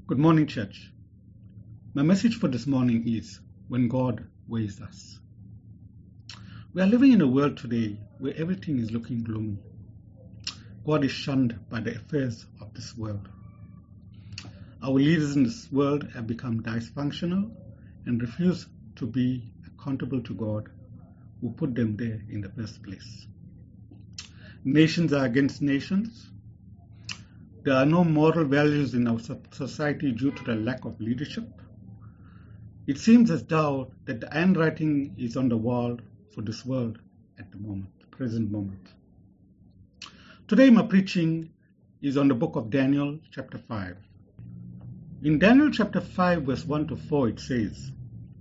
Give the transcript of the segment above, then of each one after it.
Good morning, church. My message for this morning is when God weighs us. We are living in a world today where everything is looking gloomy. God is shunned by the affairs of this world. Our leaders in this world have become dysfunctional and refuse to be accountable to God, who put them there in the first place. Nations are against nations. There are no moral values in our society due to the lack of leadership. It seems as though that the handwriting is on the wall for this world at the present moment. Today my preaching is on the book of Daniel chapter 5. In Daniel chapter 5 verse 1 to 4 it says,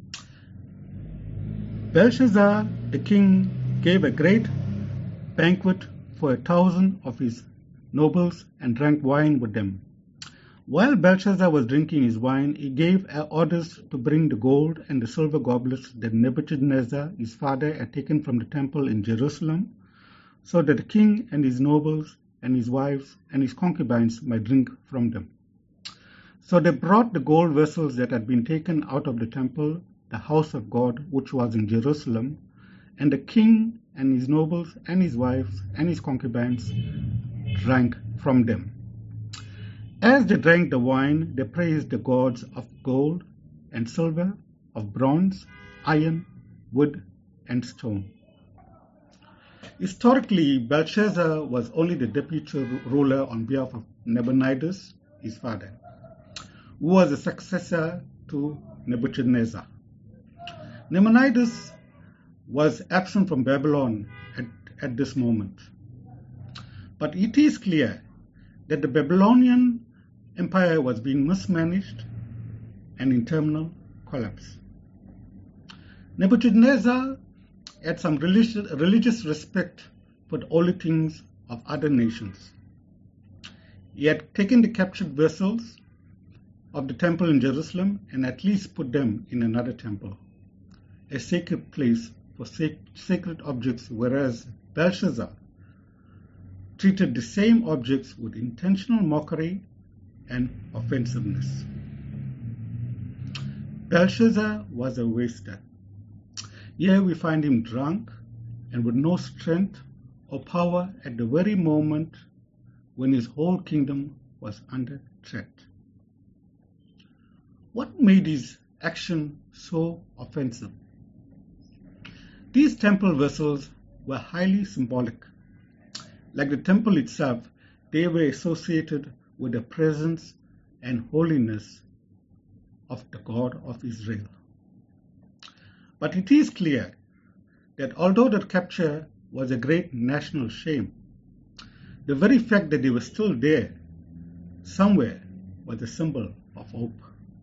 Belshazzar the king gave a great banquet for 1,000 of his nobles and drank wine with them. While Belshazzar was drinking his wine, he gave orders to bring the gold and the silver goblets that Nebuchadnezzar, his father, had taken from the temple in Jerusalem, so that the king and his nobles and his wives and his concubines might drink from them. So they brought the gold vessels that had been taken out of the temple, the house of God, which was in Jerusalem, and the king and his nobles and his wives and his concubines drank from them. As they drank the wine, they praised the gods of gold and silver, of bronze, iron, wood, and stone. Historically, Belshazzar was only the deputy ruler on behalf of Nabonidus, his father, who was a successor to Nebuchadnezzar. Nabonidus was absent from Babylon at this moment. But it is clear that the Babylonian Empire was being mismanaged and in terminal collapse. Nebuchadnezzar had some religious respect for the holy things of other nations. He had taken the captured vessels of the temple in Jerusalem and at least put them in another temple, a sacred place for sacred objects, whereas Belshazzar treated the same objects with intentional mockery and offensiveness. Belshazzar was a waster. Here we find him drunk and with no strength or power at the very moment when his whole kingdom was under threat. What made his action so offensive? These temple vessels were highly symbolic. Like the temple itself, they were associated with the presence and holiness of the God of Israel. But it is clear that although the capture was a great national shame, the very fact that they were still there somewhere was a symbol of hope.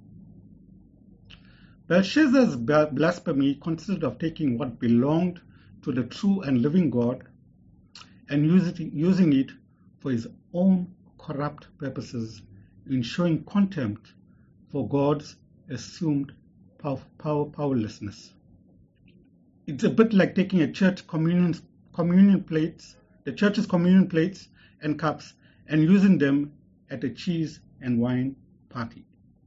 Belshazzar's blasphemy consisted of taking what belonged to the true and living God and using it for his own corrupt purposes, in showing contempt for God's assumed powerlessness. It's a bit like taking a church communion plates, the church's communion plates and cups, and using them at a cheese and wine party.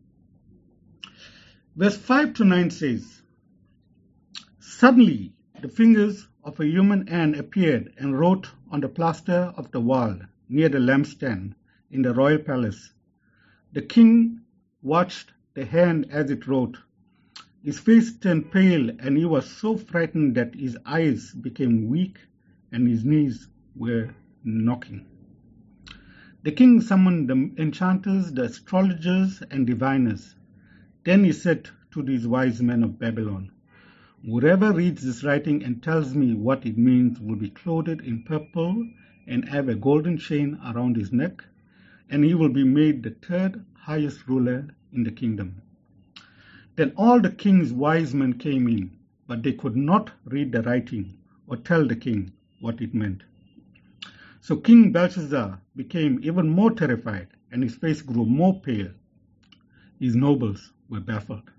Verse 5 to 9 says, Suddenly the fingers of a human hand appeared and wrote on the plaster of the wall near the lampstand in the royal palace. The king watched the hand as it wrote. His face turned pale and he was so frightened that his eyes became weak and his knees were knocking. The king summoned the enchanters, the astrologers and diviners. Then he said to these wise men of Babylon, Whoever reads this writing and tells me what it means will be clothed in purple and have a golden chain around his neck, and he will be made the third highest ruler in the kingdom. Then all the king's wise men came in, but they could not read the writing or tell the king what it meant. So King Belshazzar became even more terrified, and his face grew more pale. His nobles were baffled.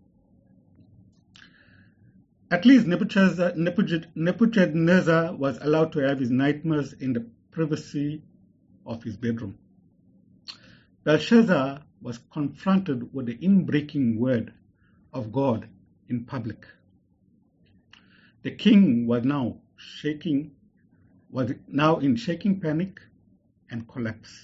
At least Nebuchadnezzar was allowed to have his nightmares in the privacy of his bedroom. Belshazzar was confronted with the inbreaking word of God in public. The king was now in shaking panic and collapse.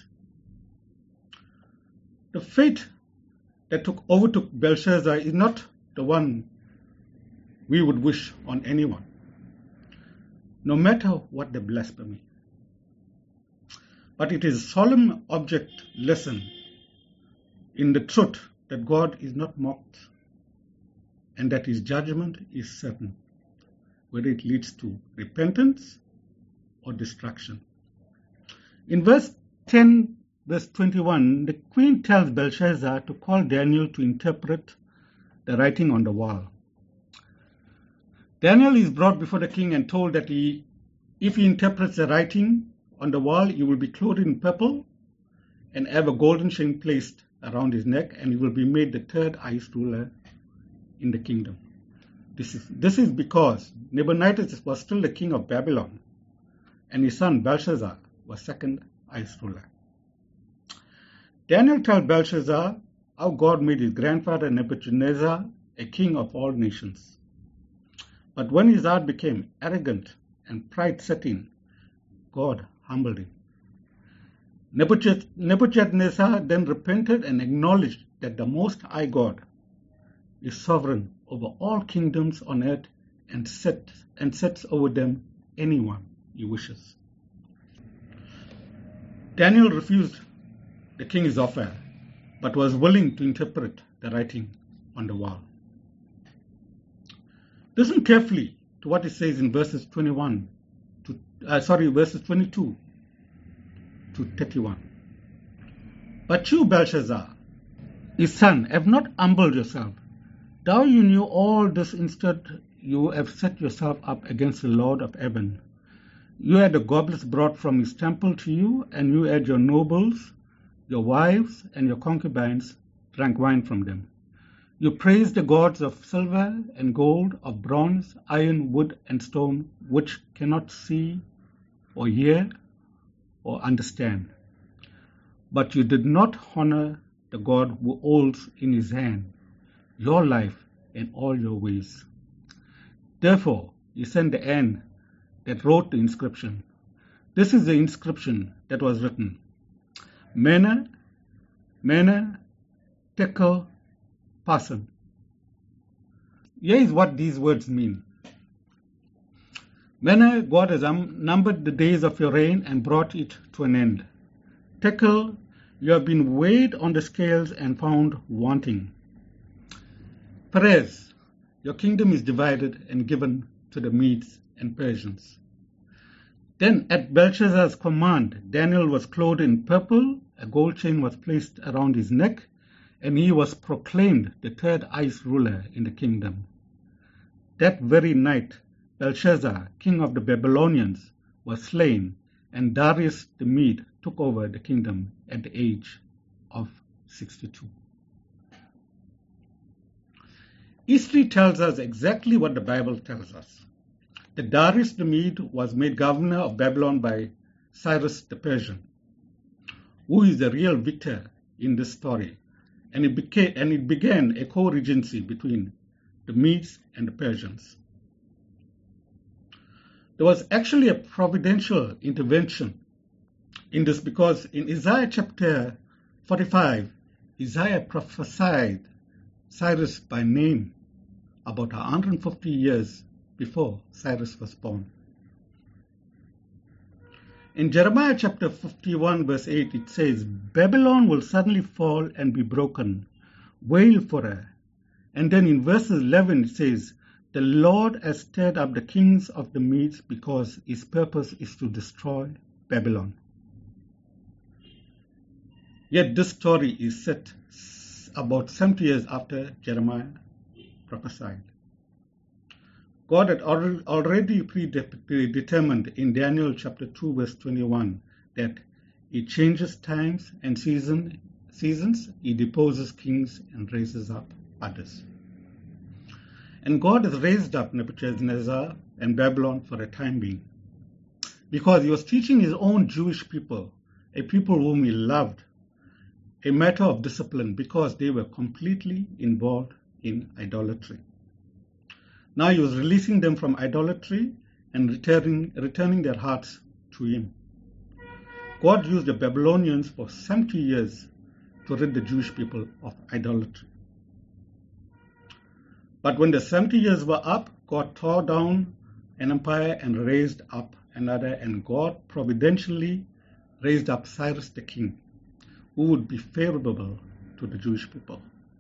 The fate that overtook Belshazzar is not the one we would wish on anyone, no matter what the blasphemy. But it is a solemn object lesson in the truth that God is not mocked and that his judgment is certain, whether it leads to repentance or destruction. In verse 10, verse 21, the queen tells Belshazzar to call Daniel to interpret the writing on the wall. Daniel is brought before the king and told that if he interprets the writing on the wall, he will be clothed in purple and have a golden chain placed around his neck, and he will be made the third highest ruler in the kingdom. This is because Nebuchadnezzar was still the king of Babylon, and his son Belshazzar was second highest ruler. Daniel tells Belshazzar how God made his grandfather Nebuchadnezzar a king of all nations. But when his heart became arrogant and pride set in, God humbled him. Nebuchadnezzar then repented and acknowledged that the Most High God is sovereign over all kingdoms on earth and sets over them anyone he wishes. Daniel refused the king's offer, but was willing to interpret the writing on the wall. Listen carefully to what it says in verses 22 to 31. But you, Belshazzar, his son, have not humbled yourself. Though you knew all this, instead you have set yourself up against the Lord of heaven. You had the goblets brought from his temple to you, and you had your nobles, your wives, and your concubines drank wine from them. You praised the gods of silver and gold, of bronze, iron, wood, and stone, which cannot see or hear or understand. But you did not honor the God who holds in his hand your life and all your ways. Therefore, you sent the hand that wrote the inscription. This is the inscription that was written: Mene, Mene, Tekel, Parsin. Here is what these words mean. Mene, God has numbered the days of your reign and brought it to an end. Tekel, you have been weighed on the scales and found wanting. Peres, your kingdom is divided and given to the Medes and Persians. Then at Belshazzar's command, Daniel was clothed in purple, a gold chain was placed around his neck, and he was proclaimed the third highest ruler in the kingdom. That very night, Belshazzar, king of the Babylonians, was slain, and Darius the Mede took over the kingdom at the age of 62. History tells us exactly what the Bible tells us. That Darius the Mede was made governor of Babylon by Cyrus the Persian, who is the real victor in this story, and it began a co-regency between the Medes and the Persians. There was actually a providential intervention in this, because in Isaiah chapter 45, Isaiah prophesied Cyrus by name about 150 years before Cyrus was born. In Jeremiah chapter 51 verse 8 it says, Babylon will suddenly fall and be broken. Wail for her. And then in verses 11 it says, the Lord has stirred up the kings of the Medes because his purpose is to destroy Babylon. Yet this story is set about 70 years after Jeremiah prophesied. God had already predetermined in Daniel chapter 2 verse 21 that he changes times and seasons, he deposes kings and raises up others. And God has raised up Nebuchadnezzar and Babylon for a time being, because he was teaching his own Jewish people, a people whom he loved, a matter of discipline because they were completely involved in idolatry. Now he was releasing them from idolatry and returning their hearts to him. God used the Babylonians for 70 years to rid the Jewish people of idolatry. But when the 70 years were up, God tore down an empire and raised up another, and God providentially raised up Cyrus the king, who would be favorable to the Jewish people.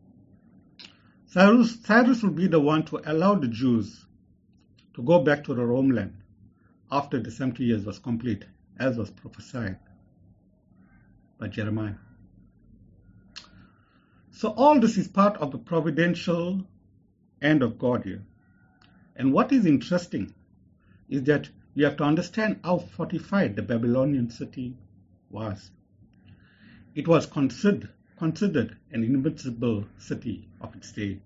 Cyrus would be the one to allow the Jews to go back to their homeland after the 70 years was complete, as was prophesied by Jeremiah. So all this is part of the providential hand of God here. And what is interesting is that we have to understand how fortified the Babylonian city was. It was considered an invincible city of its day.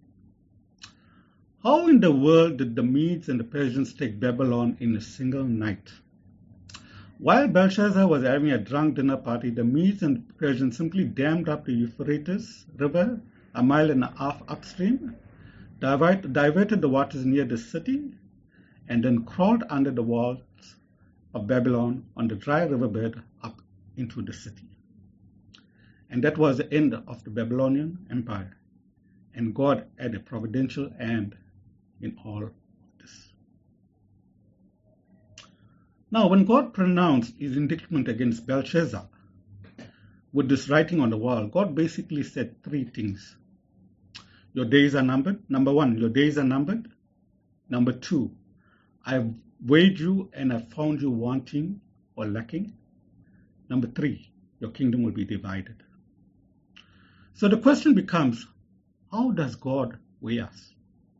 How in the world did the Medes and the Persians take Babylon in a single night? While Belshazzar was having a drunk dinner party, the Medes and Persians simply dammed up the Euphrates River a mile and a half upstream, diverted the waters near the city, and then crawled under the walls of Babylon on the dry riverbed up into the city. And that was the end of the Babylonian Empire. And God had a providential hand in all of this. Now, when God pronounced his indictment against Belshazzar with this writing on the wall, God basically said three things. Your days are numbered. Number one, your days are numbered. Number two, I've weighed you and I've found you wanting or lacking. Number three, your kingdom will be divided. So the question becomes, how does God weigh us?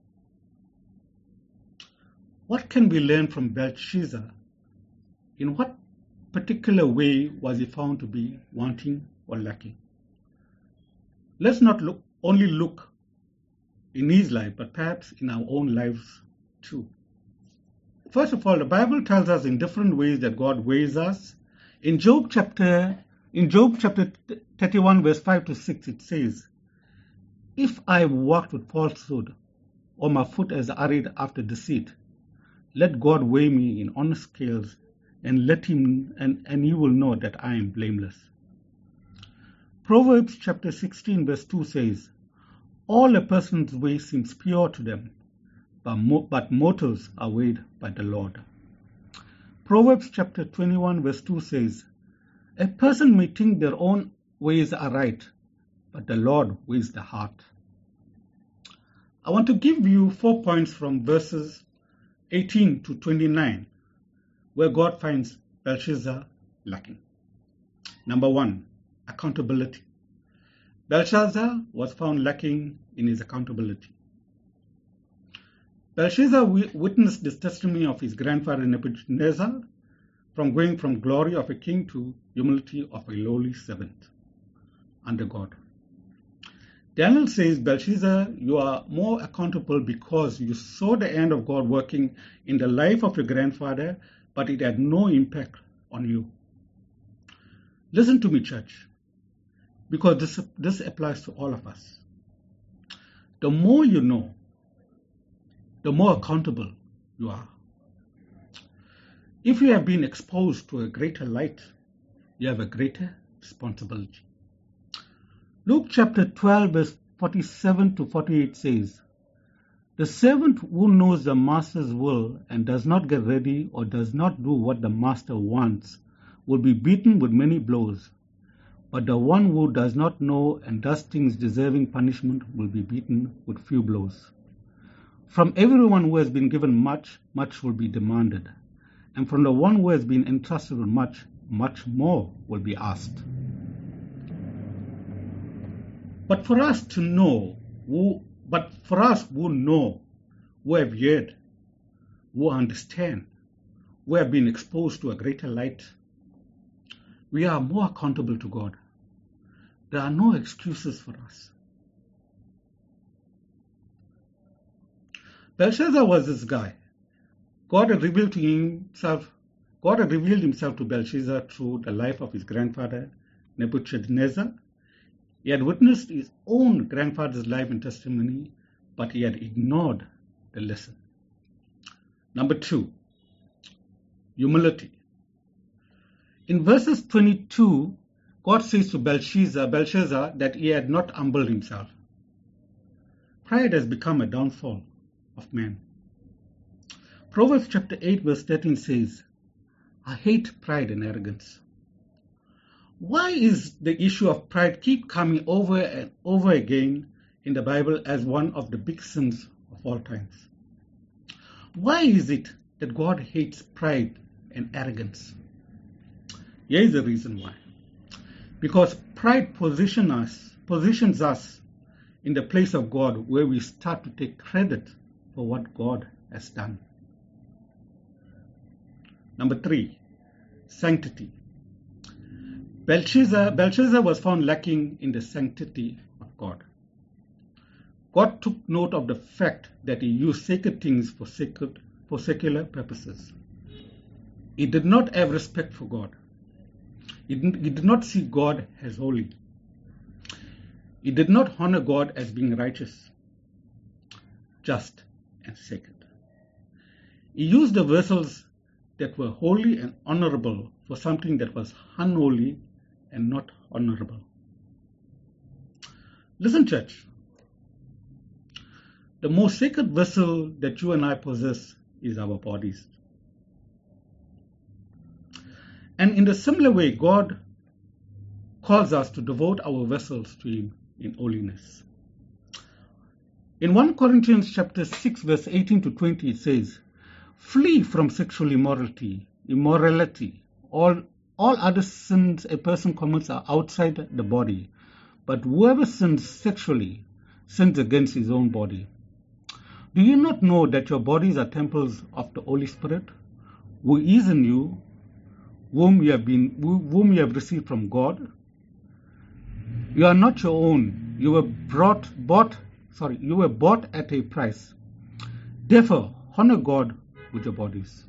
What can we learn from Belshazzar? In what particular way was he found to be wanting or lacking? Let's not only look in his life, but perhaps in our own lives too. First of all, the Bible tells us in different ways that God weighs us. In Job chapter 31, verse 5 to 6, it says, if I walked with falsehood, or my foot has hurried after deceit, let God weigh me in honest scales, and let him and you will know that I am blameless. Proverbs chapter 16, verse 2 says, all a person's way seems pure to them, but mortals are weighed by the Lord. Proverbs chapter 21, verse 2 says, a person may think their own ways are right, but the Lord weighs the heart. I want to give you 4 points from verses 18 to 29, where God finds Belshazzar lacking. Number one, accountability. Belshazzar was found lacking in his accountability. Belshazzar witnessed the testimony of his grandfather Nebuchadnezzar from going from glory of a king to humility of a lowly servant under God. Daniel says, Belshazzar, you are more accountable because you saw the hand of God working in the life of your grandfather, but it had no impact on you. Listen to me, church, because this applies to all of us. The more you know, the more accountable you are. If you have been exposed to a greater light, you have a greater responsibility. Luke chapter 12, verse 47 to 48 says, the servant who knows the master's will and does not get ready or does not do what the master wants will be beaten with many blows. But the one who does not know and does things deserving punishment will be beaten with few blows. From everyone who has been given much, much will be demanded. And from the one who has been entrusted with much, much more will be asked. But for us who know, who have heard, who understand, who have been exposed to a greater light, we are more accountable to God. There are no excuses for us. Belshazzar was this guy. God had revealed himself to Belshazzar through the life of his grandfather Nebuchadnezzar, He had witnessed his own grandfather's life and testimony, but he had ignored the lesson. Number 2, humility. In verses 22, God says to Belshazzar that he had not humbled himself. Pride has become a downfall of man. Proverbs chapter 8 verse 13 says, I hate pride and arrogance. Why is the issue of pride keep coming over and over again in the Bible as one of the big sins of all times? Why is it that God hates pride and arrogance? Here is the reason why. Because pride positions us in the place of God, where we start to take credit for what God has done. Number 3, sanctity. Belshazzar was found lacking in the sanctity of God. God took note of the fact that he used sacred things for secular purposes. He did not have respect for God. He did not see God as holy. He did not honor God as being righteous, just, and sacred. He used the vessels that were holy and honorable for something that was unholy and not honorable. Listen, church. The most sacred vessel that you and I possess is our bodies. And in a similar way, God calls us to devote our vessels to Him in holiness. In 1 Corinthians chapter 6, verse 18 to 20, it says, flee from sexual immorality. All other sins a person commits are outside the body, but whoever sins sexually sins against his own body. Do you not know that your bodies are temples of the Holy Spirit, who is in you, whom you have received from God? You are not your own. You were bought at a price. Therefore, honor God with your bodies.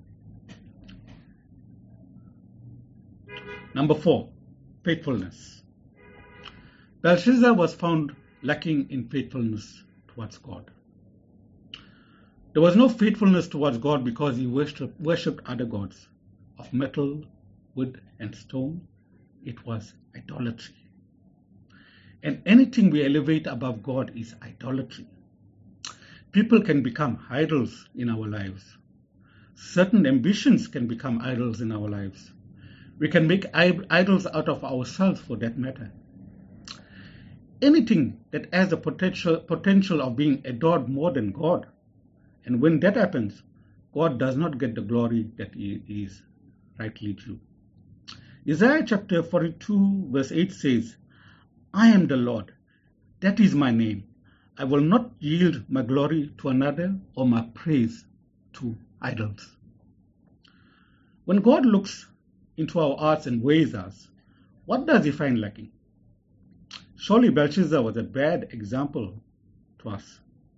Number 4, faithfulness. Belshazzar was found lacking in faithfulness towards God. There was no faithfulness towards God because he worshipped other gods of metal, wood, and stone. It was idolatry. And anything we elevate above God is idolatry. People can become idols in our lives. Certain ambitions can become idols in our lives. We can make idols out of ourselves, for that matter. Anything that has the potential of being adored more than God. And when that happens, God does not get the glory that He is rightly due. Isaiah chapter 42 verse 8 says, I am the Lord, that is my name. I will not yield my glory to another or my praise to idols. When God looks into our hearts and weighs us, what does He find lacking? Surely Belshazzar was a bad example to us.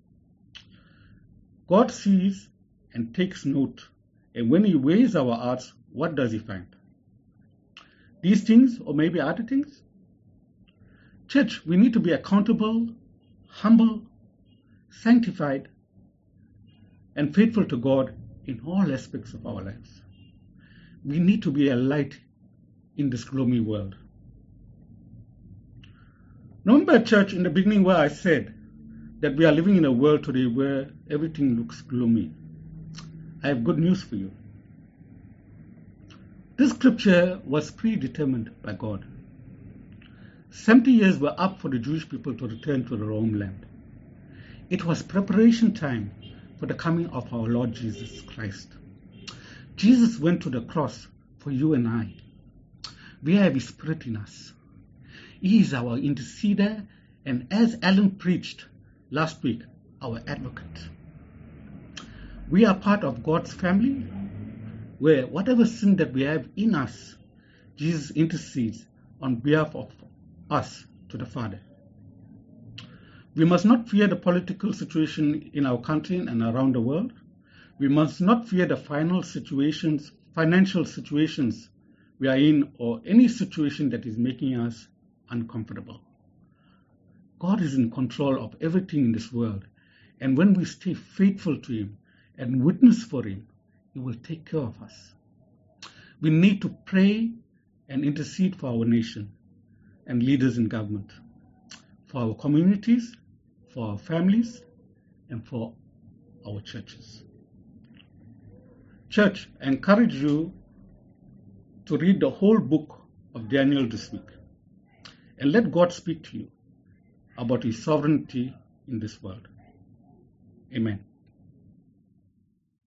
God sees and takes note, and when He weighs our hearts, what does He find? These things, or maybe other things? Church, we need to be accountable, humble, sanctified, and faithful to God in all aspects of our lives. We need to be a light in this gloomy world. Remember, church, in the beginning where I said that we are living in a world today where everything looks gloomy. I have good news for you. This scripture was predetermined by God. 70 years were up for the Jewish people to return to their homeland. It was preparation time for the coming of our Lord Jesus Christ. Jesus went to the cross for you and I. We have His Spirit in us. He is our interceder, and as Alan preached last week, our advocate. We are part of God's family, where whatever sin that we have in us, Jesus intercedes on behalf of us to the Father. We must not fear the political situation in our country and around the world. We must not fear the financial situations we are in, or any situation that is making us uncomfortable. God is in control of everything in this world. And when we stay faithful to Him and witness for Him, He will take care of us. We need to pray and intercede for our nation and leaders in government, for our communities, for our families, and for our churches. Church, I encourage you to read the whole book of Daniel this week and let God speak to you about His sovereignty in this world. Amen.